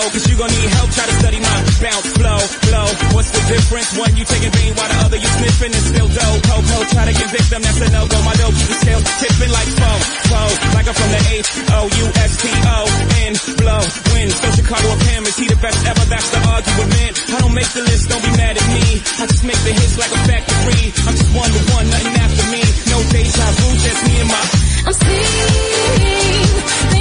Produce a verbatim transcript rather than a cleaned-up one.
cause you gon' need help. Try to study my bounce, flow, flow. What's the difference? One you taking vein while the other you sniffing and still dope. Ho, ho, try to get victim, that's a no-go. My dough keep the scales tipping like foe, foe. Like I'm from the H O U S T O N, blow, win. So Chicago of him, is he the best ever? That's the argument. I don't make the list, don't be mad at me. I just make the hits like a factory. I'm just one to one, nothing after me. No deja vu, just me and my... I'm seeing